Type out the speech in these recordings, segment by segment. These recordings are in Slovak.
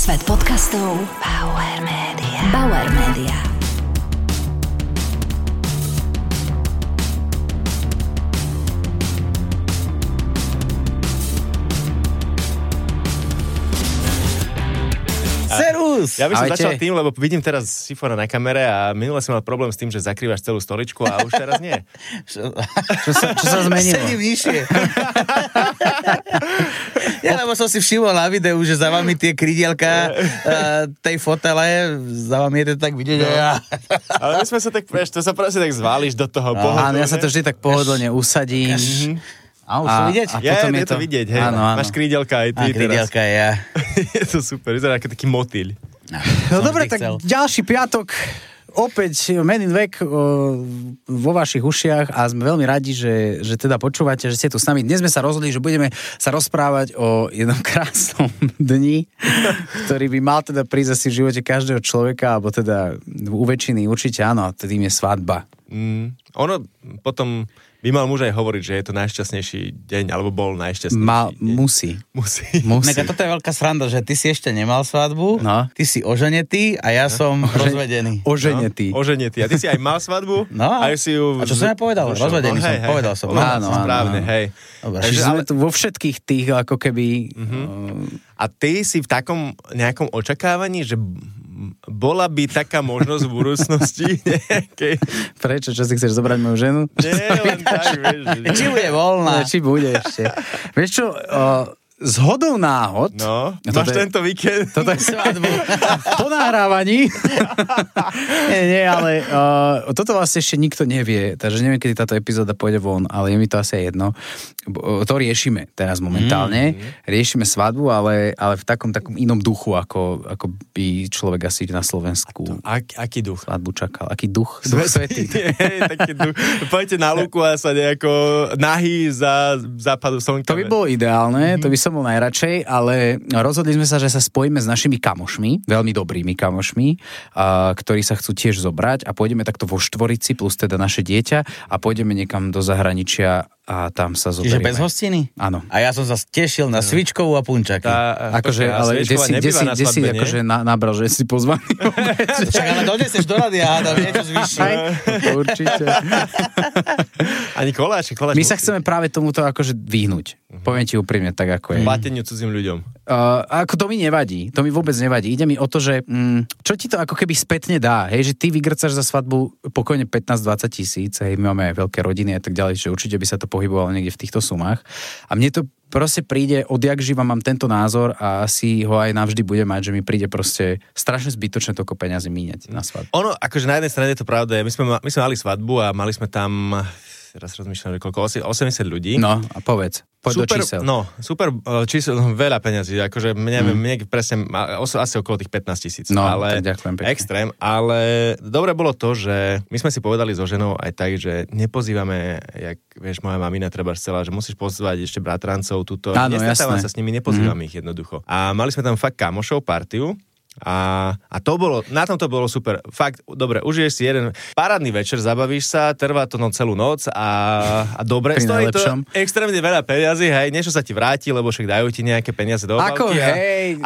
Svet podcastov Bauer Media. Bauer Media. Servus! Ja by som začal tým, lebo vidím teraz Sifona na kamere a minule som mal problém s tým, že zakrývaš celú stoličku a už teraz nie. Čo sa zmenilo? Sedím nižšie. Ja lebo som si všimol na videu, že za vami tie krydielka tej fotele, za vami je to tak vidieť, že ja... Ale my sme sa tak, vieš, to sa proste tak zváliš do toho pohodlne. Áno, ja sa to vždy tak pohodlne usadím. A už to vidieť? Je to vidieť, hej. Áno. Máš krídelka aj ty teraz. Krydielka je ja. Je to super, vyzerá ako taký motýľ. No dobre, tak ďalší piatok. Opäť Men in Black vo vašich ušiach a sme veľmi radi, že teda počúvate, že ste tu s nami. Dnes sme sa rozhodli, že budeme sa rozprávať o jednom krásnom dni, ktorý by mal teda prísť asi v živote každého človeka, alebo teda u väčšiny určite áno, a tým je svadba. Ono potom by mal muž aj hovoriť, že je to najšťastnejší deň, alebo bol najšťastnejší deň. Musí. Neka, toto je veľká sranda, že ty si ešte nemal svadbu, ty si oženetý a ja som rozvedený. Oženetý. Oženetý. A ty si aj mal svadbu? No. A si ju... A čo som ja povedal? Rozvedený som. Povedal som. Áno, správne, hej. Čiže sme tu vo všetkých tých, ako keby... A ty si v takom nejakom očakávaní, že bola by taká možnosť v budúcnosti nejakej? Prečo? Čo si chceš zobrať moju ženu? Nie, len tak, vieš. Či bude voľná? Či bude ešte. Vieš čo, zhodou náhod... No, máš tento víkend? Toto je svadbu. Po nahrávaní. nie, ale toto vlastne ešte nikto nevie, takže neviem, kedy táto epizóda pôjde von, ale je mi to asi jedno. To riešime teraz momentálne. Riešime svadbu, ale v takom inom duchu, ako by človek asi na Slovensku Aký duch? svadbu čakal. Aký duch? Duch svätý. Taký duch. Poďte na lúku a sa nejako nahý za západu slnka. To by bolo ideálne, to by som bol najradšej, ale rozhodli sme sa, že sa spojíme s našimi kamošmi, veľmi dobrými kamošmi, ktorí sa chcú tiež zobrať a pôjdeme takto vo štvorici plus teda naše dieťa a pôjdeme niekam do zahraničia a tam sa zoberieme. Čiže bez hostiny? Áno. A ja som sa tešil na svičkovú a punčaky. Akože, ale kde si akože nabral, že si pozvaný? Čak, ale doneseš do rady a hádam, niečo zvyšší. Určite. Ani koláče. My sa chceme práve tomuto akože vyhnúť. Poviem ti úprimne, tak ako je. Plateniu cudzým ľuďom. Ako to mi nevadí. To mi vôbec nevadí. Ide mi o to, že čo ti to ako keby spätne dá. Hej, že ty vygrcaš za svadbu pokojne 15-20 tisíc. Hej, my máme aj veľké rodiny a tak ďalej, že určite by sa to pohybovalo niekde v týchto sumách. A mne to proste príde, odjak živa mám tento názor a asi ho aj navždy bude mať, že mi príde proste strašne zbytočné toľko peňazí míňať na svadbu. Ono, akože na jednej strane je to pravda. My sme mali svadbu a mali sme tam, teraz rozmýšľam, že koľko, 80 ľudí. No, a povedz. Poď do čísel. No, super čísel, veľa peňazí, akože neviem presne, asi okolo tých 15 000. No, ale tak ďakujem pekne. Extrém, ale dobre bolo to, že my sme si povedali so ženou aj tak, že nepozývame, jak vieš, moja mamina treba chcela, že musíš pozvať ešte bratrancov túto. Áno, nestretávam jasné. sa s nimi, nepozývam ich jednoducho. A mali sme tam fakt kamošov partiu. A to bolo, na tom to bolo super. Fakt, dobre, užiješ si jeden parádny večer, zabavíš sa, trvá to celú noc a dobre, stojí to extrémne veľa peniazy, hej, niečo sa ti vráti, lebo však dajú ti nejaké peniaze do obálky. Ako, hej.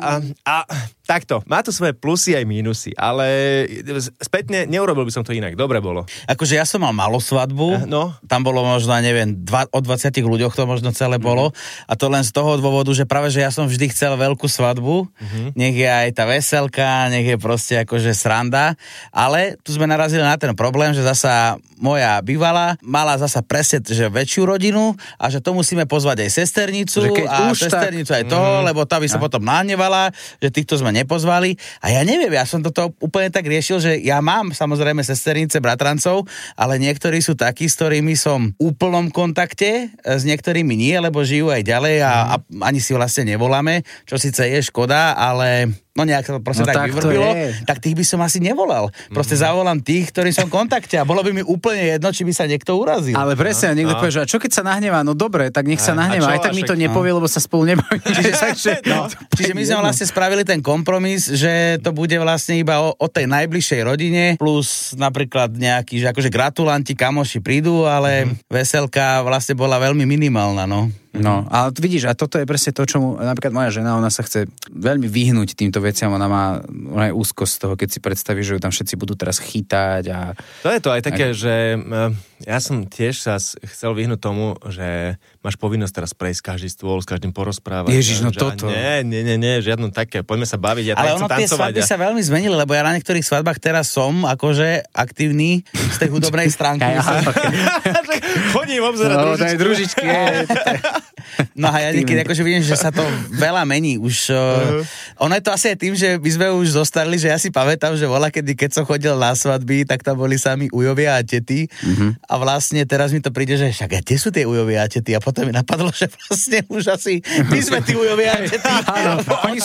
A takto, má to svoje plusy aj mínusy, ale spätne neurobil by som to inak, dobre bolo. Akože ja som mal malú svadbu, tam bolo možno, neviem, o 20 ľuďoch to možno celé bolo a to len z toho dôvodu, že práve, že ja som vždy chcel veľkú svadbu, nech je aj tá veselka, nech je proste akože sranda, ale tu sme narazili na ten problém, že zasa moja bývalá mala zasa presne, že väčšiu rodinu a že to musíme pozvať aj sesternicu a sesternicu aj toho, lebo tá by sa potom nahnevala, že týchto sme nepozvali a ja neviem, ja som toto úplne tak riešil, že ja mám samozrejme sesternice, bratrancov, ale niektorí sú takí, s ktorými som v úplnom kontakte, s niektorými nie, lebo žijú aj ďalej a ani si vlastne nevoláme, čo síce je škoda, ale no nejak to proste tak vyvrbilo, tak tých by som asi nevolal. Proste zavolám tých, ktorí som v kontakte a bolo by mi úplne jedno, či by sa niekto urazil. Ale presne, niekto povie, že a čo keď sa nahnevá? No dobre, tak nech sa nahnevá. Aj tak mi to nepovie, lebo sa spolu nebavíme. Čiže my sme vlastne spravili ten kompromis, že to bude vlastne iba o tej najbližšej rodine, plus napríklad nejaký, že akože gratulanti, kamoši prídu, ale veselka vlastne bola veľmi minimálna, no. No, ale vidíš, a toto je presne to, čomu napríklad moja žena, ona sa chce veľmi vyhnúť týmto veciam, ona je úzkosť z toho, keď si predstaví, že ju tam všetci budú teraz chytať a... To je to aj také, že ja som tiež sa chcel vyhnúť tomu, že máš povinnosť teraz prejsť každý stôl, s každým porozprávať. Ježiš, no toto. Nie, žiadno také, poďme sa baviť, ja ale chcem tancovať. Ale tie svadby sa veľmi zmenili, lebo ja na niektorých svadbách teraz som akože aktívny z tej hudobnej stránky. Chodím obzerať družičky. No a ja niekedy akože vidím, že sa to veľa mení. Už, ono je to asi aj tým, že my sme už zostarli, že ja si pamätám, že keď som chodil na svadby, tak tam boli sami ujovia a tety. A vlastne teraz mi to príde, že však kde sú tie ujovia a tety? A potom mi napadlo, že vlastne už asi my sme tí ujovia a tety. Áno,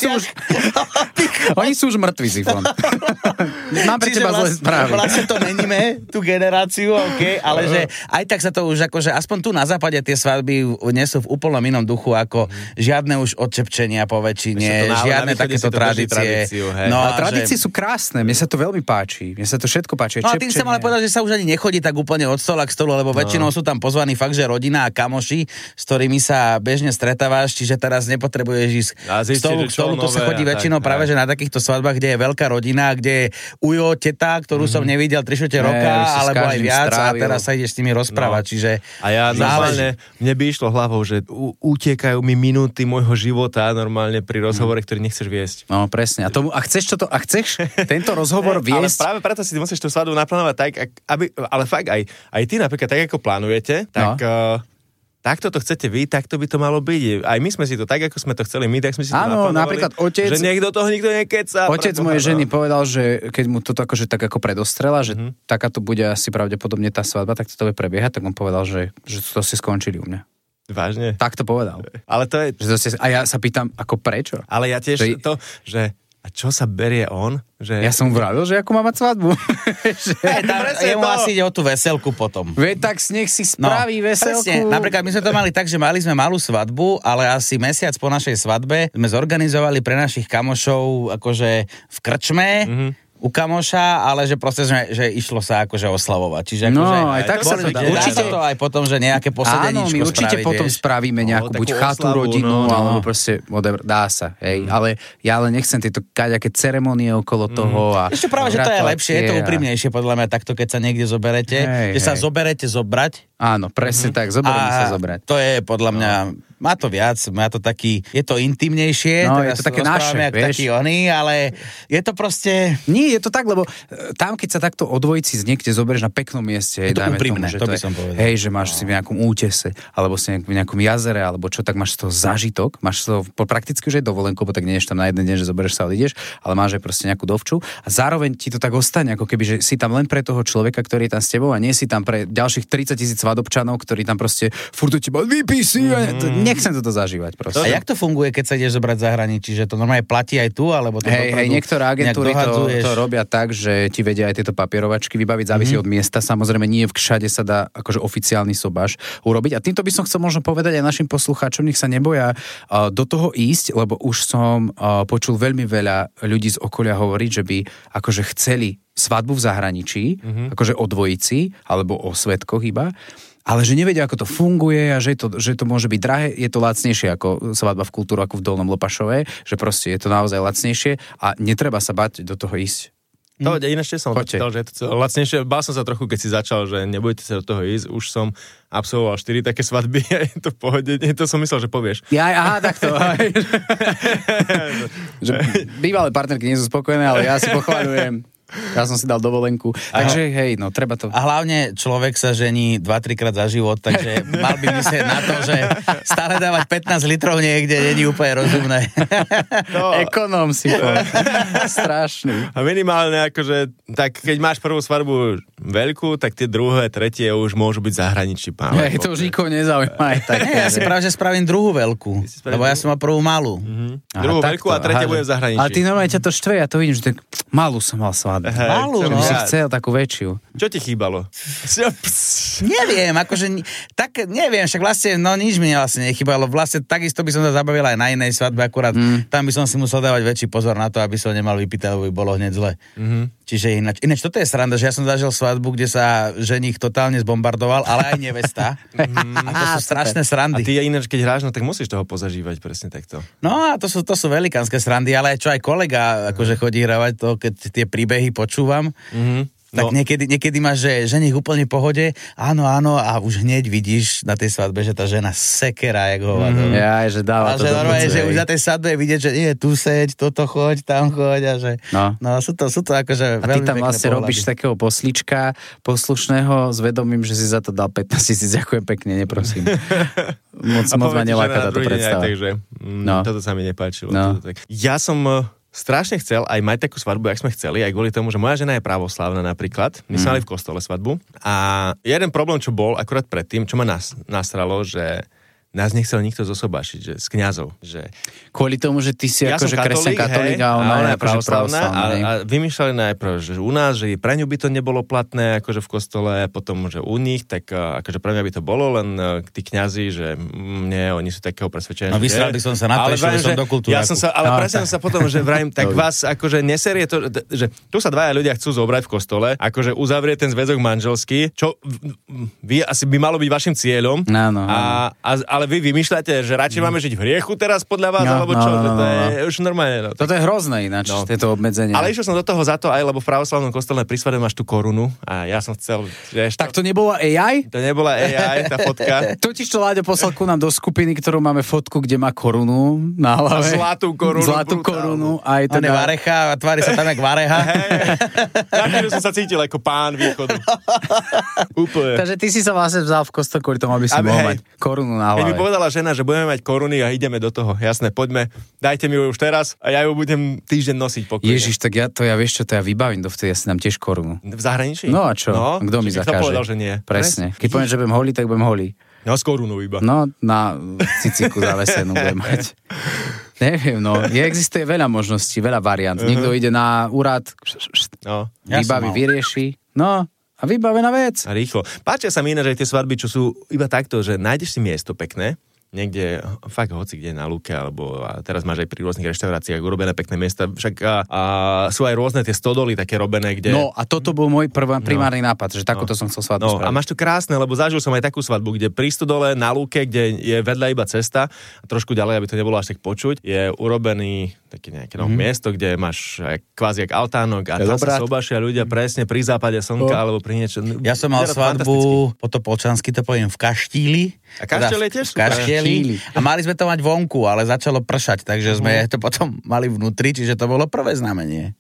oni sú už mŕtvi, Sifon. Mám pre teba zlé správy. Vlastne to meníme, tú generáciu, ale že aj tak sa to už akože aspoň tu na západe tie svadby nesú v úplnom inom duchu, ako žiadne už odčepčenia po väčšine, žiadne takéto tradície. No a tradície sú krásne, mne sa to veľmi páči. Mne sa to všetko páči. No a tým chcem ale povedať, že sa už ani nechodí tak úplne od stola k stolu, lebo väčšinou sú tam pozvaní fakt, že rodina a kamoši, s ktorými sa bežne stretávaš, čiže teraz nepotrebuješ ísť k stolu, to sa chodí väčšinou práve že na takýchto svadbách, kde je veľká rodina, kde je ujo, teta, ktorú som nevidel 3/4 roka, alebo aj viac a teraz sa ideš s nimi rozprávať, čiže a ja normálne, mne by išlo hlavou, že utiekajú mi minúty môjho života normálne pri rozhovore, ktorý nechceš viesť. No presne. A chceš tento rozhovor viesť? Ale práve preto si musíš tú svadbu naplánovať tak, ale fakt aj ty napríklad tak, ako plánujete, tak... Takto to chcete vy, takto by to malo byť. Aj my sme si to tak, ako sme to chceli my, tak sme si to naplánovali. Áno, napríklad otec... Že niekto toho nikto nekeca. Otec mojej ženy povedal, že keď mu toto akože tak ako predostrela, že takáto bude asi pravdepodobne tá svadba, tak to bude prebiehať, tak on povedal, že to si skončili u mňa. Vážne? Tak to povedal. Ale to je... A ja sa pýtam, ako prečo? Ale ja tiež že... A čo sa berie on? Že... Ja som vravil, že ako má mať svadbu. Jemu asi ide o tú veselku potom. Tak nech si spraví veselku. Presne. Napríklad my sme to mali tak, že mali sme malú svadbu, ale asi mesiac po našej svadbe sme zorganizovali pre našich kamošov akože v krčme, u kamoša, ale že proste, že išlo sa akože oslavovať. Čiže akože, aj tak sa to dá. Určite to aj potom, že nejaké posedeničko spraviť. Áno, my určite potom spravíme nejakú buď chatu, rodinu, alebo proste dá sa. Hej. Ale ja nechcem tieto kaďaké ceremonie okolo toho. Ešte práve, že to je lepšie, je to úprimnejšie podľa mňa takto, keď sa niekde zoberete, že sa zoberete zobrať. Áno, presne tak, zoberieme sa zobrať. To je podľa mňa, má to viac, má to taký, je to intimnejšie, je to také naše, vieš. Taký oný, ale je to proste... Nie, je to tak, lebo tam, keď sa takto o dvojici niekde zoberieš na peknom mieste, je to úprimné, tomu, že to by som povedal. Hej, že máš si v nejakom útese, alebo si v nejakom jazere, alebo čo, tak máš z toho zážitok, máš z toho prakticky už aj dovolenku, bo tak nie tam na jeden deň, že zoberieš sa a odídeš, ale máš aj proste nejakú dovču a zároveň ti to tak ostane, ako keby, že si tam len pre toho človeka, ktorý je tam s tebou a nie si tam pre ďalších 30,000 svadobčanov, ktorí tam proste furt do teba vypí si, nechcem toto zažívať proste. A jak to funguje, keď sa ideš zobrať v zahraničí, že to normálne platí aj tu, alebo to niektoré agentúry to robia tak, že ti vedia aj tieto papierovačky vybaviť, závisí od miesta. Samozrejme, nie všade sa dá akože oficiálny sobáš urobiť. A týmto by som chcel možno povedať aj našim poslucháčom, nech sa neboja do toho ísť, lebo už som počul veľmi veľa ľudí z okolia hovoriť, že by akože chceli svadbu v zahraničí, akože o dvojici, alebo o svedkoch iba, ale že nevedia, ako to funguje a že to môže byť drahé, je to lacnejšie ako svadba v Kultúru, ako v Dolnom Lopašove, že proste je to naozaj lacnejšie a netreba sa bať do toho ísť. To ináč som čítal, že je to lacnejšie. Bál som sa trochu, keď si začal, že nebudete sa do toho ísť. Už som absolvoval 4 také svadby a je to v pohode. To som myslel, že povieš. Takto. Bývalé partnerky nie sú spokojné, ale ja si pochvaľujem. Ja som si dal dovolenku. Takže hej, no treba to. A hlavne človek sa žení 2-3 krát za život, takže mal by myslieť na to, že stále dávať 15 litrov niekde není úplne rozumné. Ekonóm si to. Strašný. A minimálne akože, tak keď máš prvú svadbu veľkú, tak tie druhé, tretie už môžu byť zahraničí. Hej, to už nikoho nezaujíma. Ja si práve, že spravím druhú veľkú, lebo ja som mal prvú malú. Druhú veľkú a tretie bude v zahraničí. Ale ty normálne ťa to štve, ja to vidím, že tak malú som mal svadbu. Malú, no. Si chcel takú väčšiu. Čo ti chýbalo? Neviem, akože, tak neviem, však vlastne, no nič mi vlastne nechýbalo. Vlastne takisto by som sa zabavil aj na inej svadbe, akurát tam by som si musel dávať väčší pozor na to, aby som nemal vypýtať, lebo by bolo hneď zle. Čiže ináč toto je sranda, že ja som zažil svadbu svadbu, kde sa ženích totálne zbombardoval, ale aj nevesta. A to sú strašné srandy. A ty ináč, keď hráš, no tak musíš toho pozažívať presne takto. No a to sú velikánske srandy, ale čo aj kolega akože chodí hravať to, keď tie príbehy počúvam. Tak niekedy máš, že ženich úplne v pohode, áno, a už hneď vidíš na tej svadbe, že tá žena sekera, jak hovado. Ja, že dáva to do normálne, že už na tej svadbe je vidieť, že nie, tu seď, toto choď, tam choď a že... No sú to akože veľmi pekné pohľady. A ty tam vlastne robíš takého poslíčka poslušného s vedomím, že si za to dal 15 000, ďakujem pekne, neprosím. Moc ma neláka táto predstava. Takže, toto sa mi nepáčilo. Ja som... strašne chcel aj mať takú svadbu, jak sme chceli, aj kvôli tomu, že moja žena je pravoslávna napríklad. My sme mali v kostole svadbu a jeden problém, čo bol akurát predtým, čo ma nasralo, že nás nechcel nikto zosobášiť, že z kňazov. Že... Kvôli tomu, že ty si akože kresťan katolík a ona je akože pravoslavná. A vymýšľali najprv, že u nás, že pre ňu by to nebolo platné akože v kostole, potom, že u nich, tak akože pre mňa by to bolo, len tí kňazi, že nie, oni sú takého presvedčenia. No vysral by som sa na to, že som do kultúry. Ale presne som sa potom, že vrajím, tak vás akože neserie to, že tu sa dvaja ľudia chcú zobrať v kostole, akože uzavrieť ten zväzok manželský, čo vy asi by malo byť vašim cieľom. Ale vy vymýšľate, že radšej máme žiť v hriechu teraz podľa vás, alebo čo? To je už normálne. Toto je hrozné ináč, tieto obmedzenia. Ale išiel som do toho za to aj, lebo v pravoslavnom kostole pri svadbe máš tú korunu a ja som chcel, vieš... Tak to nebola AI? To nebola AI, tá fotka. Totiž to Láďo poslal ku nám do skupiny, ktorú máme fotku, kde má korunu na hlave. A zlatú korunu. Aj on je varecha a tvári sa tam jak varecha. Na ktorú som sa cítil ako pán východu. Úplne. Takže ty si sa vlastne vzal v kostole kvôli tomu, aby si mohol mať korunu na hlave. Keď mi povedala žena, že budeme mať koruny a ideme do toho. Jasné, poďme, dajte mi ju už teraz a ja ju budem týždeň nosiť pokojne. Ježiš, tak ja vieš čo, to ja vybavím, dovtedy ja si dám tiež korunu. V zahraničí? No a čo? Kto mi zakáže? Kto povedal, že nie? Presne. Keď poviem, že budem holý, tak budem holý. No s korunou iba. No, na ciciku zavesenú budem mať. Neviem, existuje veľa možností, veľa variant. Niekto ide na úrad, vybaví, vyrieši. A vybavená vec. A rýchlo. Páčia sa mi iné, že tie svadby, čo sú iba takto, že nájdeš si miesto pekné, niekde, fakt hoci kde na lúke, alebo a teraz máš aj pri rôznych reštauráciách urobené pekné miesta, však sú aj rôzne tie stodoly také robené, kde... No a toto bol môj primárny nápad, že takúto som chcel svadbu spraviť. A máš to krásne, lebo zažil som aj takú svadbu, kde pri stodole na lúke, kde je vedľa iba cesta a trošku ďalej, aby to nebolo až tak počuť, je urobený také nejaké miesto, kde máš kvázi jak altánok a tam sa sobášia ľudia presne pri západe slnka alebo pri niečo. Ja som mal svadbu, po to polčansky to poviem, v Kaštíli. A Kaštíl je tiež super. A mali sme to mať vonku, ale začalo pršať, takže sme to potom mali vnútri, čiže to bolo prvé znamenie.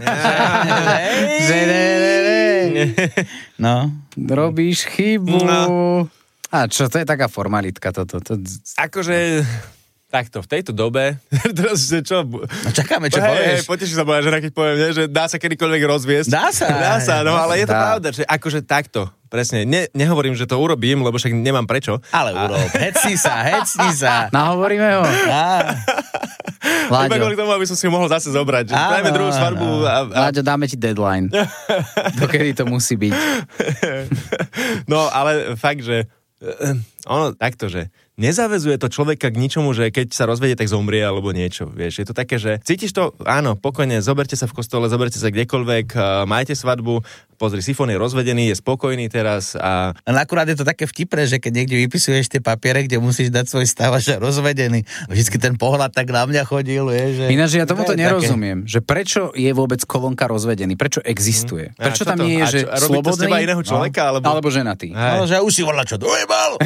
No, robíš chybu. A čo, to je taká formalitka toto. Akože... Takto, v tejto dobe, teraz čo? No čakáme, čo povieš. Poteší sa moja žena, keď poviem, že dá sa kedykoľvek rozviesť. Dá sa, no ale je to pravda, že akože takto, presne, nehovorím, že to urobím, lebo však nemám prečo. Ale urob, hecni sa. Nahovoríme ho. Iba kvôli tomu, aby som si ho mohol zase zobrať. Dajme druhú svadbu. Láďo, dáme ti deadline. Dokedy to musí byť. No, ale fakt, že ono takto, že nezavezuje to človeka k ničomu, že keď sa rozvedie, tak zomrie alebo niečo, vieš. Je to také, že cítiš to, áno, pokojne, zoberte sa v kostole, zoberte sa kdekoľvek, majte svadbu, pozri, Sifón je rozvedený, je spokojný teraz a... Len akurát je to také vtipné, že keď niekde vypisuješ tie papiere, kde musíš dať svoj stav, že rozvedený. Vždycky ten pohľad tak na mňa chodil, vieš. Že... Ináč ja tomuto nerozumiem, že prečo je vôbec kolónka rozvedený, prečo existuje? Prečo tam nie je, že slobodný? To z teba iného človeka, alebo ženatý? No, že už si volá, čo dojebal!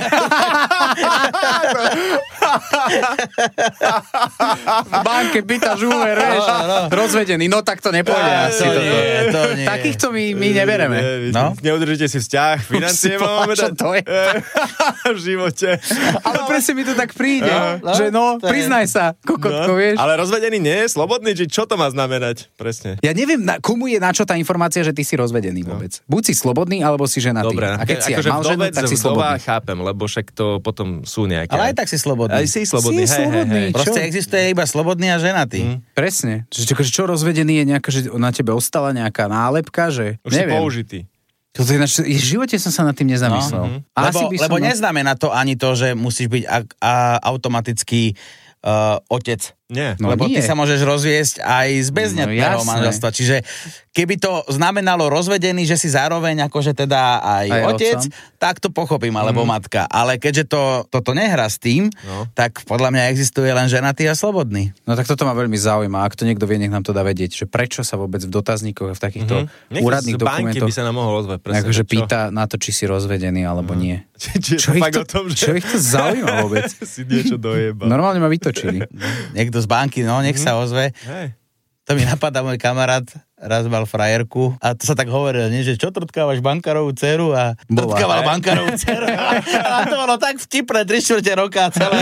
V banke pýtaš úver, vieš, rozvedený, no tak to nepôjde asi to nie. Takýchto my nebereme. Neudržíte si vzťah, financie máme v živote. Ale presne mi to tak príde, že priznaj sa, kokotko, vieš. Ale rozvedený nie je slobodný, či čo to má znamenať, presne. Ja neviem, komu je na čo tá informácia, že ty si rozvedený vôbec. Buď si slobodný, alebo si ženatý. Dobre, a keď si mal ženu, tak si slobodný. Chápem, lebo však to potom sú nejaké. Ale aj tak si slobodný. Aj si slobodný, hej. Proste existuje iba slobodný a ženatý. Presne. Čo rozvedený je nejaká, že na tebe ostala nejaká nálepka, že už neviem. Si použitý. Toto je v živote som sa nad tým nezamyslel. Lebo neznamená to ani to, že musíš byť automaticky otec Nie. Lebo ty sa môžeš rozviesť aj z beznetného manželstva. Čiže keby to znamenalo rozvedený, že si zároveň akože teda aj otec, tak to pochopím, alebo matka. Ale keďže toto nehrá s tým, tak podľa mňa existuje len ženatý a slobodný. No tak toto ma veľmi zaujíma. Ak to niekto vie, nech nám to dá vedieť, že prečo sa vôbec v dotazníkoch a v takýchto úradných dokumentoch by sa nám mohol ozvať, akože pýta na to, či si rozvedený alebo nie. Čo ich to zaujíma vôbec? Si niečo dojebal. Normálne ma vytočili. Niekto z banky, nech sa ozve. Hej. To mi napadá môj kamarát, raz mal frajerku a to sa tak hovorilo, nie, že čo trtkávaš bankárovú dceru a trtkával bankárovú dceru a to bolo tak vtipné 3/4 roka celé.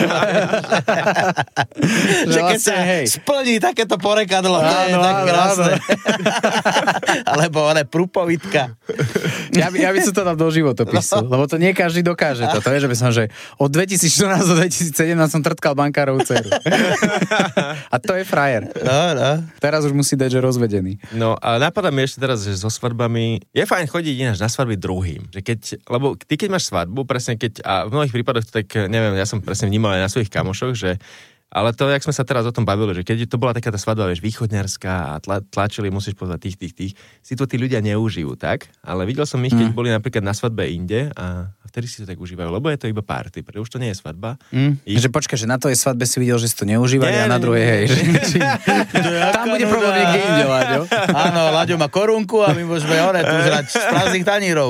Že keď sa splní takéto porekadlo, to je tak krásne. Alebo prúpovitka. Ja by som to dal do životopisu, lebo to nie každý dokáže to. To je, že by som, že od 2014 do 2017 som trtkal bankárovú dceru. A to je frajer. No. Teraz už musí dať, že rozvedený. No a napadá mi ešte teraz, že so svadbami je fajn chodiť ináč na svadby druhým. Že lebo ty keď máš svadbu, presne a v mnohých prípadoch to tak, neviem, ja som presne vnímal aj na svojich kamošoch, že ale to, jak sme sa teraz o tom bavili, že keď to bola taká tá svadba, vieš, východňarská a tlačili, musíš pozvať tých, si to tí ľudia neužijú, tak? Ale videl som ich, keď boli napríklad na svadbe inde a vtedy si to tak užívajú, lebo je to iba party, pretože už to nie je svadba. Že počkaj, že na tvojej svadbe si videl, že si to neužívali a na druhej, hej. Tam bude problém niekde inde, Láďo. Áno, Láďo má korunku a my môžeme tu žrať z prázdnych tanírov.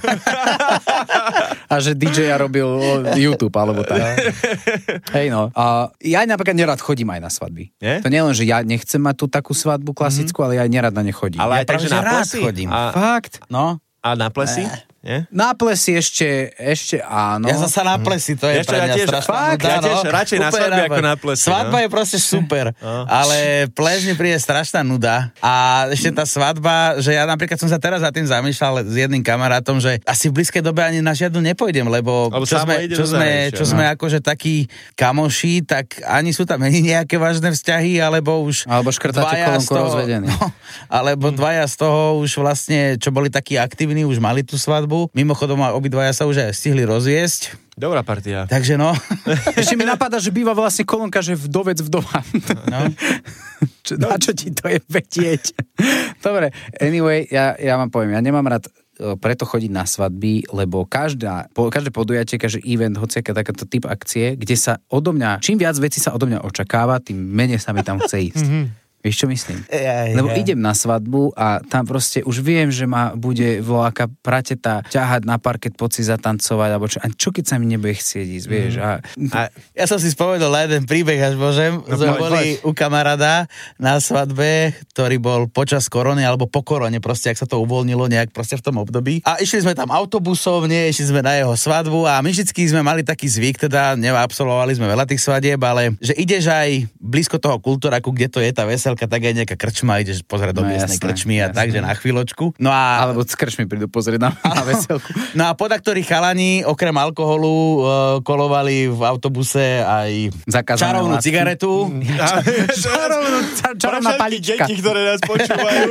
A že DJ-a robil YouTube, alebo tak. Hej no. A ja napríklad nerad chodím aj na svadby. Nie? To nie len, že ja nechcem mať tú takú svadbu klasickú, ale ja aj nerad na ne chodím. Ale ja aj tak, že na plesy? Chodím. Fakt? No. A na plesy? Nie? Na plesy ešte áno. Ja zasa na plesy, to je pre mňa strašná nuda. Ja tiež radšej na svadbe ako na plesy. Svadba je proste super, ale ples mi príde strašná nuda. A ešte tá svadba, že ja napríklad som sa teraz za tým zamýšľal s jedným kamarátom, že asi v blízkej dobe ani na žiadnu nepôjdem, lebo čo sme akože takí kamoši, tak ani sú tam ani nejaké vážne vzťahy, alebo už alebo škrtáte kolónku rozvedení. Alebo dvaja z toho už vlastne, čo boli takí aktívni, už mali tú svadbu. Mimochodom, obidvaja sa už aj stihli rozviesť. Dobrá partia. Takže no. Ešte mi napadá, že býva vlastne kolónka, že vdovec vdova. No. Na čo ti to je vedieť? Dobre, anyway, ja vám poviem, ja nemám rád preto chodiť na svadby, lebo každé podujatie, každý event, hociaká takáto typ akcie, kde sa odo mňa, čím viac vecí sa odo mňa očakáva, tým menej sa mi tam chce ísť. Vieš, čo myslím? Lebo idem na svadbu a tam proste už viem, že ma bude voľaká prateta ťahať na parket, poď si zatancovať, alebo čo. A čo keď sa mi nebude chcieť ísť, vieš? A ja som si spomenul na jeden príbeh, až môžem. Sme boli u kamaráda na svadbe, ktorý bol počas korony, alebo po korone, proste, ak sa to uvoľnilo nejak proste v tom období. A išli sme tam autobusovne, išli sme na jeho svadbu a my vždycky sme mali taký zvyk, teda absolvovali sme veľa tých svadieb, ale že ideš aj blízko toho kultúraku, kde to je tá veselka, tak aj nejaká krčma, ideš pozrieť do miestnej krčmy a tak, že na chvíľočku. No a alebo z krčmy prídu pozrieť na veselku. No a podaktorí chalani okrem alkoholu kolovali v autobuse aj čarovnú cigaretu. Čarovná palička. Deti, ktoré nás počúvajú.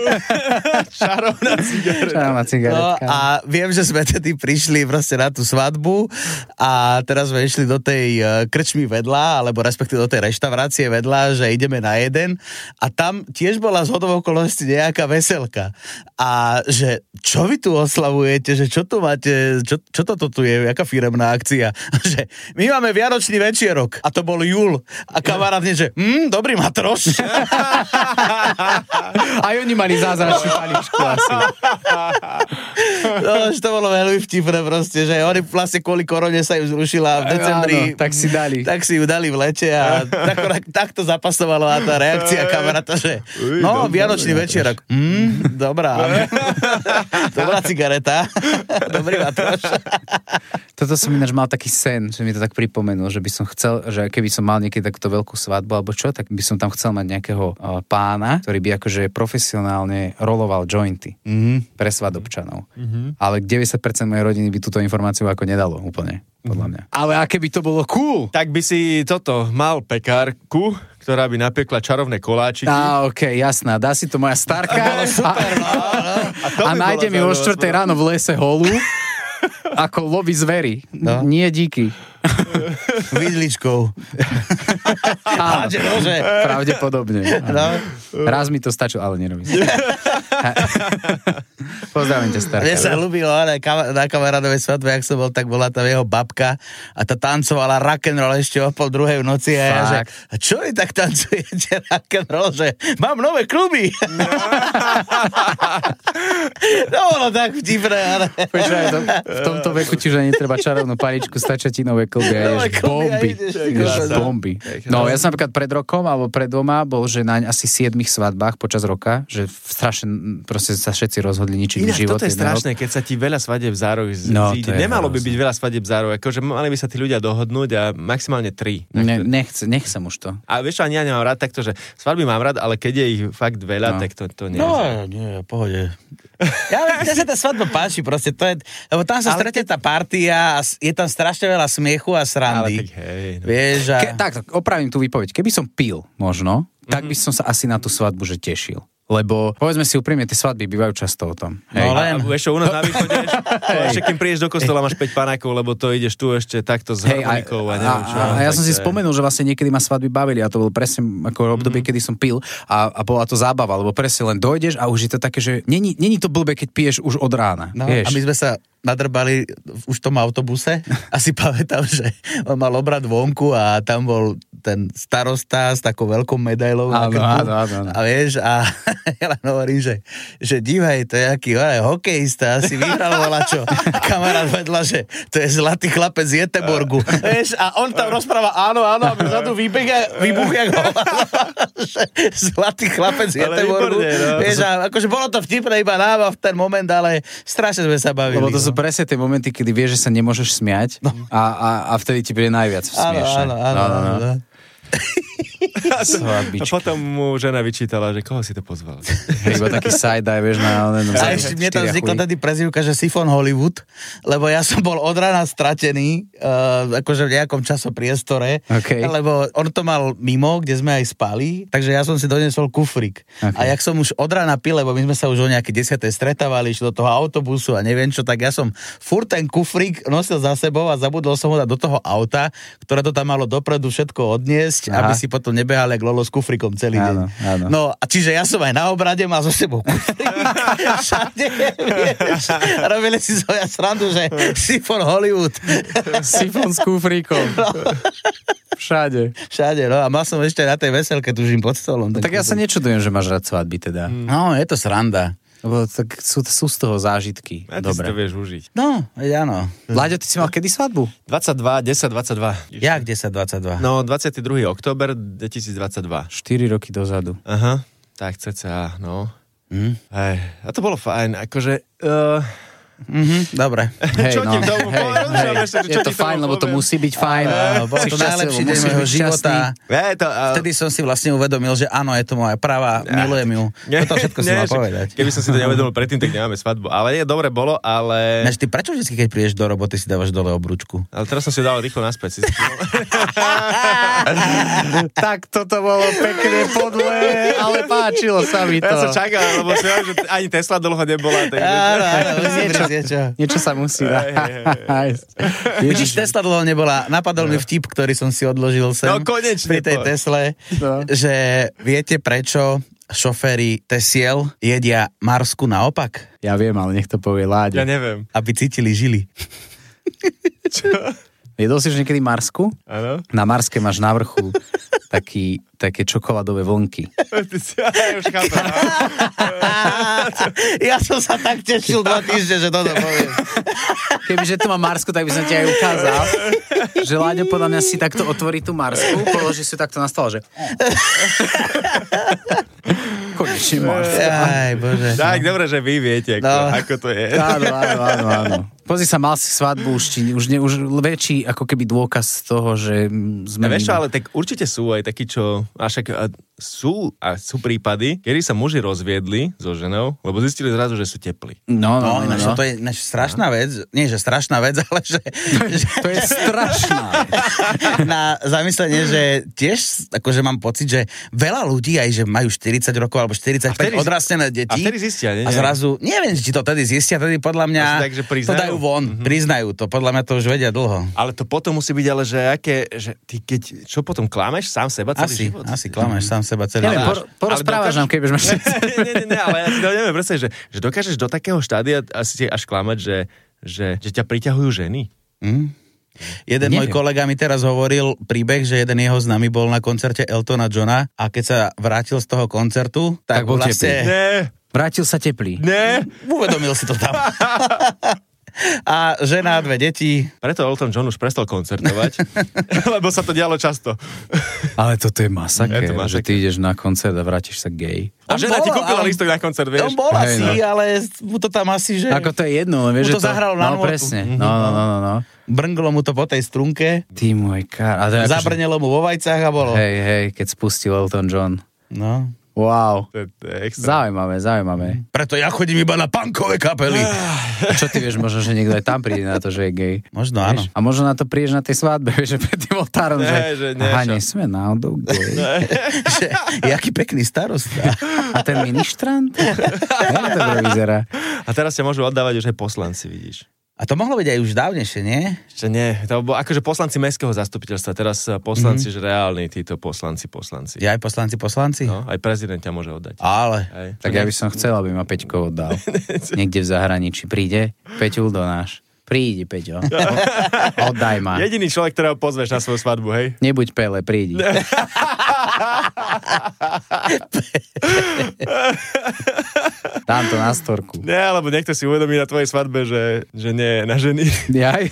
Čarovná cigareta. No a viem, že sme tedy prišli proste na tú svadbu a teraz sme išli do tej krčmy vedľa, alebo respektíve do tej reštaurácie vedľa, že ideme na jeden a tam tiež bola zhodou okolností nejaká veselka. A že čo vy tu oslavujete, že čo tu máte, čo toto tu je, jaká firemná akcia? Že my máme vianočný večierok a to bol júl. A kamarát nie, že dobrý matroš. Aj oni mali zázračnú paličku asi. No, že to bolo veľmi vtipné proste, že oni vlastne kvôli korone sa ju zrušila v decembri. Áno, tak si ju dali v lete a takto zapasovala tá reakcia kamaráta, že vianočný večierok. Dobrá. Dobrá cigareta. Dobrý matroš. Toto som ináč mal taký sen, že mi to tak pripomenul, že by som chcel, že keby som mal niekedy takto veľkú svadbu alebo čo, tak by som tam chcel mať nejakého pána, ktorý by akože profesionálne roloval jointy pre svadobčanov. Ale 90% mojej rodiny by túto informáciu ako nedalo úplne, podľa mňa. Ale aké by to bolo cool! Tak by si mal pekárku, ktorá by napiekla čarovné koláčiky. Okej, jasná. Dá si to moja starka a nájde mi o 4 ráno v lese holú ako loví zvery. No. Nie díky. Vidličkou. Pravdepodobne. No. Raz mi to stačilo, ale nerobím. Pozdravím ťa, starka. Mne sa ľúbilo, ale na kamarádovej svadbe, jak som bol, tak bola tam jeho babka a tá tancovala rock'n'roll ešte o 1:30 v noci a ja, že a čo vy tak tancujete rock'n'roll, že mám nové kluby. To bolo tak vtipné, ale... Počúvaj, v tomto veku ti už ani netreba čarovnú paničku, stačia ti nové kluby a ideš bomby. No, ja som napríklad pred rokom alebo pred 2 bol, že na asi 7 svadbách počas roka, že strašne proste sa všetci rozhodli ničiť mi život. Toto je strašné, keď sa ti veľa svadieb zároveň zíde. Nemalo by byť veľa svadieb zároveň, akože mali by sa tí ľudia dohodnúť a maximálne 3. Nechcem už to. A vieš, ani ja nemám rád takto, že svadby mám rád, ale keď je ich fakt veľa, tak to nie. No, nie, pohode. Ja sa tá svadba páči, proste to je, lebo tam sa stretne tá partia a je tam strašne veľa smiechu a srandy. Ale tak hej. No. Vieš, Tak, opravím tú výpoveď. Keby som pil, možno, tak by som sa asi na tú svadbu že tešil. Lebo, povedzme si úprimne, tie svadby bývajú často o tom. Hej. No len. A vieš čo, u nás na východe, ešte kým prídeš do kostola, máš 5 panákov, lebo to ideš tu ešte takto s harmonikou a neviem čo. A ja som si spomenul, že vlastne niekedy ma svadby bavili a to bolo presne ako obdobie, kedy som pil a bola to zábava, lebo presne len dojdeš a už je to také, že není to blbé, keď piješ už od rána. No, a my sme sa nadrbali už v tom autobuse a si pamätám, že on mal obrad vonku a tam bol ten starosta s takou veľkou medailou na krku. Áno. A vieš, a ja len hovorím, že dívaj, to je aký hokejista, si vyhral volačo. A kamarát vedľa, že to je zlatý chlapec z Göteborgu. Vieš, a on tam rozpráva áno, a my vzadu vybuch jak zlatý chlapec z Göteborgu. Vieš, a akože bolo to vtipné iba nám v ten moment, ale strašne sme sa bavili. Lebo to sú presne tie momenty, kedy vieš, že sa nemôžeš smiať a vtedy ti bude najviac smiešne. Áno. A potom mu žena vyčítala, že koho si to pozval. Iba taký side-eye, vieš, na... A ešte mne tam vznikla tedy prezývka, že Sifon Hollywood, lebo ja som bol od rána stratený, akože v nejakom časopriestore, lebo on to mal mimo, kde sme aj spali, takže ja som si donesol kufrík. A jak som už od rána pil, lebo my sme sa už o nejaké 10. stretávali, išli do toho autobusu a neviem čo, tak ja som furt ten kufrík nosil za sebou a zabudol som ho dať do toho auta, ktoré to tam malo dopredu všetko odniesť, aby si potom nebehal jak Lolo s kufrikom celý deň. Áno. No, a čiže ja som aj na obrade mal so sebou kufrik. Všade, vieš. Robili si svoja srandu, že Sifon Hollywood. Sifon s kufríkom. No. Všade, no. A mal som ešte na tej veselke, tužím pod stolom. Tak ja sa nečudujem, že máš rád svadby teda. No, je to sranda. Lebo tak sú z toho zážitky. A ty si to vieš užiť. No, áno. Láďo, ty si mal kedy svadbu? 10-22. Jak 10-22? No, 22. október 2022. 4 roky dozadu. Aha, tak cca, no. Hej, a to bolo fajn, akože... Dobre. Čo ti k tomu poviem? Je to fajn, lebo to musí byť fajn. Bolo to najlepší deň môjho života. Vtedy som si vlastne uvedomil, že áno, je to moja práva, milujem ju. Toto všetko si mal povedať. Keby som si to neuvedomil predtým, tak nemáme svadbu. Ale nie, dobre bolo, ale... Ty prečo vždy, keď prídeš do roboty, si dávaš dole obrúčku? Ale teraz som si dal rýchlo naspäť. Tak toto bolo pekne podle, ale páčilo sa mi to. Ja som čakal, lebo si hovoril, že ani Tesla dlho nebola. Niečo sa musí nájsť. Vidíš, Tesla dlho nebola. Napadol mi vtip, ktorý som si odložil sem. No konečne. Pri tej Tesle, že viete prečo šoféri Tesiel jedia Marsku naopak? Ja viem, ale nech to povie Láďo. Ja neviem. Aby cítili žily. Čo? Jedol si už niekedy Marsku? Áno. Na Marske máš na vrchu také čokoládové vlnky. Ja som sa tak tešil 2 týždne, že toto poviem. Kebyže tu má Marsku, tak by som ti aj ukázal, že Láďo podľa mňa si takto otvorí tú Marsku, položí si takto na stôl, že... Konečne máš. Aj, bože. Tak, dobre, že vy viete, ako to je. Áno. Pozri sa, mal si svadbu, už väčší ako keby dôkaz toho, že sme... Vieš čo, ale tak určite sú aj takí, čo... Sú prípady, kedy sa muži rozviedli so ženou, lebo zistili zrazu, že sú teplí. No. To je strašná vec. Nie, že strašná vec, ale že... To je strašná. Na zamyslenie, že tiež akože mám pocit, že veľa ľudí aj, že majú 40 rokov alebo 45 odrastené deti. A vtedy zistia, nie? A zrazu, neviem, či to tedy zistia, tedy podľa mňa tak, že to dajú von, priznajú to, podľa mňa to už vedia dlho. Ale to potom musí byť, ale že že ty čo potom klameš sám seba celý život? Asi klameš sám seba celý život. Porozprávaš nám, keď budeš mať... Nie, ale ja si to neviem predstaviť, že dokážeš do takého štádia asi až klamať, že ťa priťahujú ženy. Jeden môj kolega mi teraz hovoril príbeh, že jeden jeho známy bol na koncerte Eltona Johna a keď sa vrátil z toho koncertu, tak bol vlastne... Vrátil sa teplý. Uvedomil si to tam. A žena, 2 deti. Preto Elton John už prestal koncertovať, lebo sa to dialo často. Ale toto je masaker, že ty ideš na koncert a vrátiš sa gay. A žena ti kúpila lístok na koncert, vieš? On bol asi, ale mu to tam asi, že... Ako to je jedno, vieš, že to zahralo na nôtu. Presne, no. Brnglo mu to po tej strunke. Ty môj kár. Zabrnelo mu vo vajcách a bolo. Hej, keď spustil Elton John. No. Wow. Zaujímavé. Preto ja chodím iba na punkové kapely. Čo ty vieš, možno, že niekto aj tam príde na to, že je gay. Možno áno. A možno na to prídeš na tej svadbe, že pred tým oltárom, že nesme náhodou gay. Jaký pekný starosta. A ten ministrant? Jak to vyzerá? A teraz ťa môžu oddávať už aj poslanci, vidíš. A to mohlo byť aj už dávnejšie, nie? Ešte nie. To bolo akože poslanci mestského zastupiteľstva. Teraz poslanci, že reálni títo poslanci. Ja aj poslanci? No, aj prezident ťa môže oddať. Ale. Tak ja by som chcel, aby ma Peťko oddal. Niekde v zahraničí. Príde, Peťul do náš. Prídi, Peťo. Oddaj ma. Jediný človek, ktorého pozveš na svoju svadbu, hej? Nebuď Pele, prídi. Dám to na storku. Nie, lebo niekto si uvedomí na tvojej svadbe, že nie je na ženy. Jaj?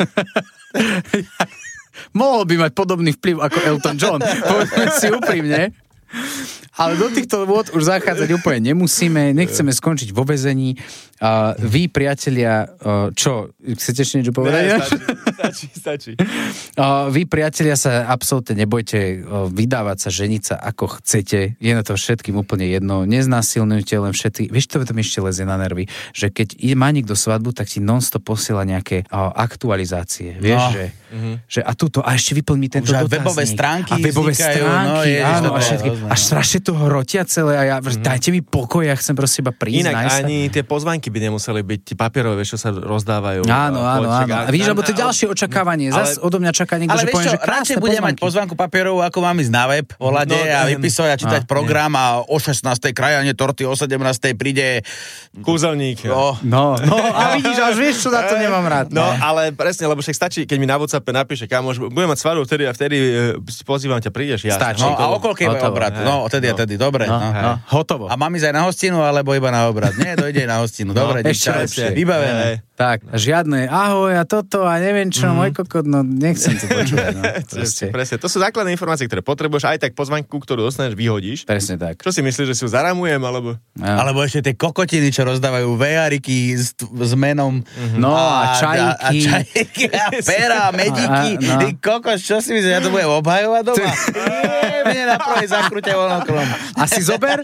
Mohol by mať podobný vplyv ako Elton John. Povedzme si úprimne. Ale do týchto vôd už zachádzať úplne nemusíme, nechceme skončiť vo väzení. Vy, priatelia, čo? Chcete ešte niečo povedať? Stačí. Vy, priatelia, sa absolútne nebojte vydávať sa, ženiť sa ako chcete. Je na to všetkým úplne jedno. Neznásilňujte len všetky. Vieš, to mi ešte lezie na nervy, že keď má niekto svadbu, tak ti non-stop posiela nejaké aktualizácie. Vieš, že a tuto, a ešte vyplň mi tento dotazník. Webové stránky. A webové stránky, áno, a všetky. A strašne toho hrotia celé a ja, dajte mi pokoj, ja chcem proste iba prísť. Inak ani tie pozvánky by nemuseli byť papierové, čo sa rozdávajú. Áno. A vidíš, lebo to je ďalšie očakávanie. Zas odo mňa čaká niekto, že poviem, že krásne radšej budem mať pozvánku papierovú, ako mám ísť na web, ohľade a vypisovať a čítať program a o 16. krajanie torty, o 17. príde kúzelník. No, a vidíš, až vieš, čo na to nemám rád. No, ale presne, lebo však stačí, keď mi na WhatsApp napíše, kamoš, budem mať svadbu vtedy a vtedy pozývam ťa, prídeš. Stačí. No, a okolkej obrad. No, tedy, dobre. Hotovo. A mám ísť aj na hostinu, alebo iba na obrad? Nie, dojde na hostinu. Dobre, vybavené. Tak, žiadne ahoj a toto a neviem čo, môj kokot, no nechcem to počúvať. Presne, to sú základné informácie, ktoré potrebuješ, aj tak pozvánku, ktorú dostaneš, vyhodíš. Presne tak. Čo si myslíš, že si ju zaramujem, alebo? Alebo ešte tie kokotiny, čo rozdávajú VR-iky s menom. No a čajky. A pera, medíky. Ty kokos, čo si myslíš, ja to budem obhajovať doma? Mne na prvej zakrúte voľnokrom. A si zober,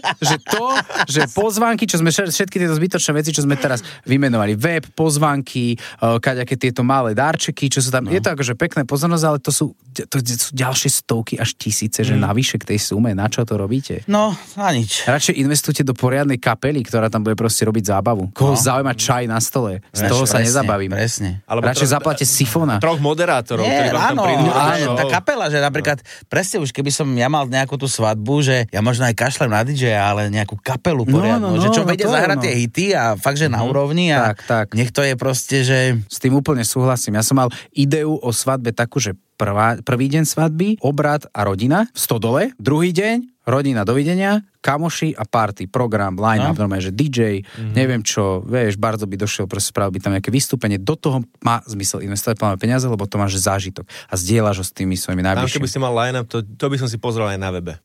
že pozvánky, čo sme všetky tieto zbytočné veci, čo sme teraz vymenovali, web, pozvánky, kaďaké tieto malé darčeky, čo sú tam, je to akože pekné pozornosť, ale to sú ďalšie stovky až tisíce, že navyše k tej sume, na čo to robíte? No, na nič. Radšej investujte do poriadnej kapely, ktorá tam bude proste robiť zábavu. Koho zaujíma čaj na stole? Z toho sa nezabavíme. Presne. Radšej zaplate sifona. 3 moderátorov, ktorí vám tam prídu. Áno, tá kapela, že napríklad, presne už keby som ja mal nejakú tú svadbu, že ja možno aj kašlem na DJ, ale nejakú kapelu poriadnu, že čo vedia zahrať tie hity a fakt, že na úrovni a tak. nech to je proste, že... S tým úplne súhlasím. Ja som mal ideu o svadbe takú, že prvý deň svadby, obrad a rodina v Stodole, druhý deň rodina, dovidenia, kamoši a party, program, line-up, normálne, že DJ, neviem čo, vieš, Bardo by došiel, proste spravil by tam nejaké vystúpenie, do toho má zmysel investovať plné peniaze, lebo to máš zážitok a zdieľaš ho s tými svojimi najbližšími. Tam, keby si mal line-up, to by som si pozrel aj na webe.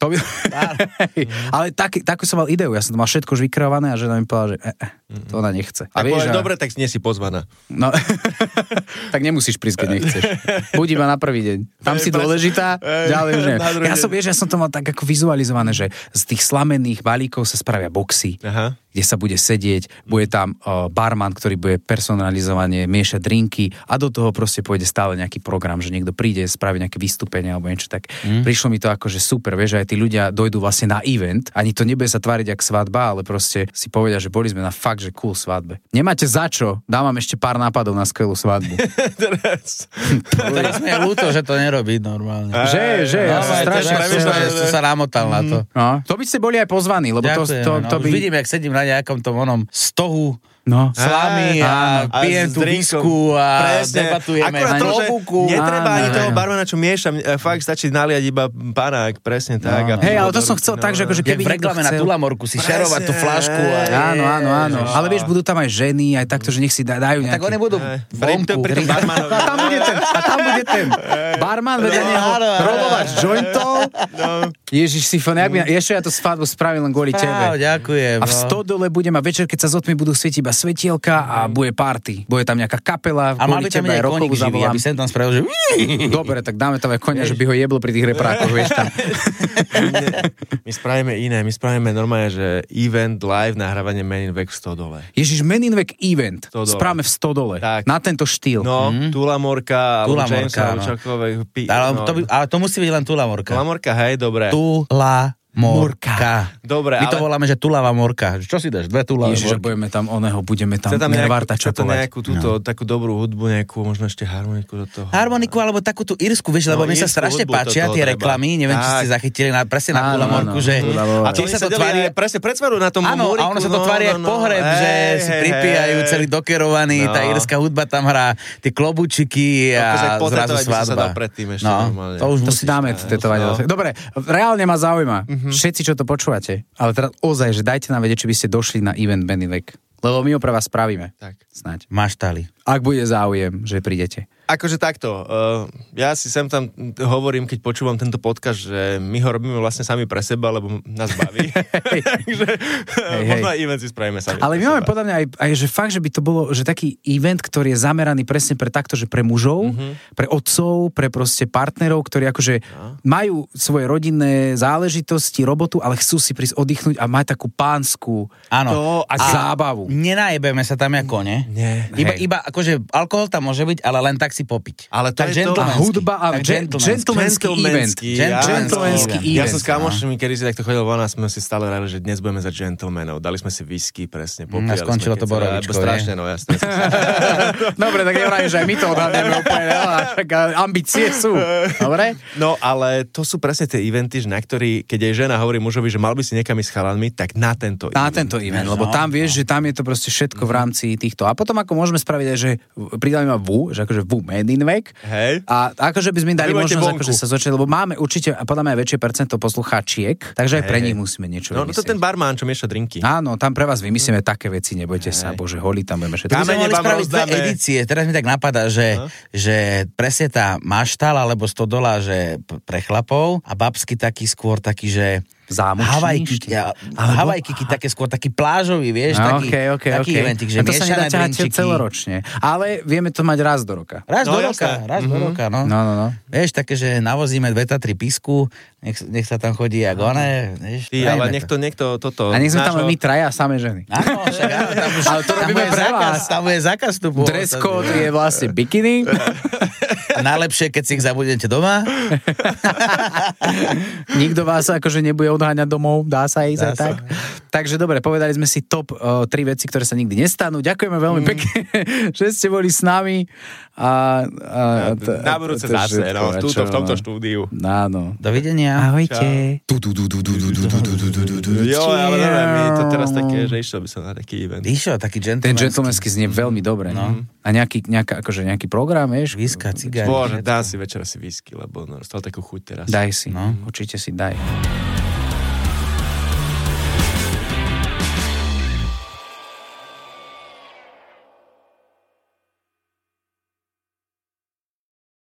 Ale takú som mal ideu, ja som to mal všetko už vykreované a žena mi povedala, že to ona nechce. A vieš, dobre, tak nie si pozvaná. No, tak nemusíš prísť, keď nechceš. Buď iba na prvý deň. Tam si dôležitá, ďalej už nie. Ja som to mal tak ako vizualizované, že z tých slamených balíkov sa spravia boxy. Aha. kde sa bude sedieť, bude tam barman, ktorý bude personalizovane miešať drinky a do toho proste pôjde stále nejaký program, že niekto príde, spraví nejaké vystúpenie alebo niečo tak. Prišlo mi to ako, že super, vieš, aj tí ľudia dojdú vlastne na event, ani to nebude sa tváriť jak svadba, ale proste si povedia, že boli sme na fakt, že cool svadbe. Nemáte za čo, dám vám ešte pár nápadov na skvelú svadbu. Teraz mi je ľúto, že to nerobí normálne. Že, ja som strašne som sa namotal na to. No, to by ste boli aj pozvaní, lebo ďakujem, to by... Vidím, jak sedím na nejakom tom onom stohu, slamy a pijem tú visku a debatujeme na klobúku. Netreba ani toho barmana, čo mieša. Fakt stačí naliať iba panák, presne tak. Hej, ale to som chcel tak, že akože keby v reklame na Tulamorku si šerovať tú flašku. Áno. Ale vieš, budú tam aj ženy, aj takto, že nech si dajú nejaký... Tak oni budú vonku. A tam bude ten barman vedľa neho rolovať jointov. Ježiš, Sifon, ešte ja to svadbu spravil len kvôli tebe. Ďakujem. A v Stodole budem a večer, keď sa zotmi, budú svietiť iba svetielka a bude party. Bude tam nejaká kapela. A mal by tam aj koník živý, aby sem tam spravil, že... Dobre, tak dáme tam aj konia, že by ho jeblo pri tých reprákoch, vieš tam. My spravíme iné. My spravíme normálne, že event live nahrávanie Men in Vek v Stodole. Ježiš, Men in Vek event. Spravíme v Stodole. Tak. Na tento štýl. No, Tulamorka, alebo James Lučakové. Ale to musí byť len Tulamorka. Tulamorka, hej, dobre. Morka. Dobre, my to voláme, že Tulava Morka. Čo si dáš? 2 Tulavé Ježiš, Morky. budeme tam Nervarta čapovať. Nejakú túto, takú dobrú hudbu, nejakú, možno ešte harmoniku do toho. Harmoniku, alebo takú tú írsku, vieš, lebo mne sa strašne páčia tie reklamy, neviem, či ste zachytili presne na Tulamorku, že... A to sa to tvári, presne predsvaru na tom múriku. Áno, a ono sa to tvári jak pohreb, že si pripíjajú celý dokerovaný, tá írska hudba tam hrá, tie klobúčiky a zrazu svadba. To si dáme tetovať. Dobre, reálne ma zaujíma. Všetci, čo to počúvate, ale teraz ozaj, že dajte nám vedieť, či by ste došli na event Men in Vek. Lebo my ho pre vás spravíme. Tak. Snáď. Maštali. Ak bude záujem, že prídete. Akože takto, ja si sem tam hovorím, keď počúvam tento podcast, že my ho robíme vlastne sami pre seba, lebo nás baví. Takže možno aj event si spravíme sami. Ale my máme podľa mňa aj, že fakt, že by to bolo, že taký event, ktorý je zameraný presne pre takto, že pre mužov, pre otcov, pre proste partnerov, ktorí akože majú svoje rodinné záležitosti, robotu, ale chcú si prísť oddychnúť a mať takú pánsku zábavu. Nenajebeme sa tam ako, ne? Nie. Iba akože alkohol tam môže byť, ale len tak si popiť. Ale to tak je to hudba a gentlemanský event. Gentlemanský event. Ja som s kamošmi, kedy si takto chodil von a sme si stále rali, že dnes budeme za gentlemanov. Dali sme si whisky, presne. A skončilo to borovičkou. Strašne, no jasne. Dobre, tak nevrajím, že aj my to odhadneme úplne. Ambície sú. Dobre? No, ale to sú presne tie eventy, na ktorý, keď aj žena hovorí mužovi, že mal by si niekam ísť s chalanmi, tak na tento event. Lebo tam vieš, že tam je to proste všetko v rámci týchto. A potom ako môžeme spraviť aj, že pridáme ma že akože Men in Vek. Hej. A akože by sme dali možnosť akože sa začať, lebo máme určite, podľa mňa väčšie percento poslucháčiek, takže aj pre nich musíme niečo vymyslieť. No to ten barman, čo mieša drinky. Áno, tam pre vás vymyslíme také veci, nebojte sa, bože, holí tam budeme všetko. To by sme mohli spraviť 2 edície. Teraz mi tak napadá, že presne tá maštal alebo Stodola, že pre chlapov a babsky taký skôr taký, že Havajky, také skôr taký plážový, vieš, taký eventik, že to sa nedá ťahať celoročne. Ale vieme to mať raz do roka. Raz do roka, no. No. Vieš, také, že navozíme 2 Tatry písku, nech sa tam chodí jak one, vieš. Ale niekto toto... A nech sme tam my traja a samé ženy. Áno, však áno, ale to robíme pre vás. Tam je zákaz vstupu. Dress code je vlastne bikini. A najlepšie, keď si ich zabudnete doma. Nikto vás akože nebude odháňať domov, dá sa ísť aj tak. Takže dobre, povedali sme si top 3 veci, ktoré sa nikdy nestanú. Ďakujeme veľmi pekne, že ste boli s nami. Na budúce zase, v tomto štúdiu. Áno. Dovidenia. Ahojte. Jo, ale neviem, mi to teraz také, že išiel by som na taký event. Išiel, taký gentlemanský. Ten gentlemanský znie veľmi dobre. A nejaký program, vieš? Whisky, cigári. Bože, dá si večer asi whisky, lebo dostal takú chuť teraz. Daj si, určite si daj.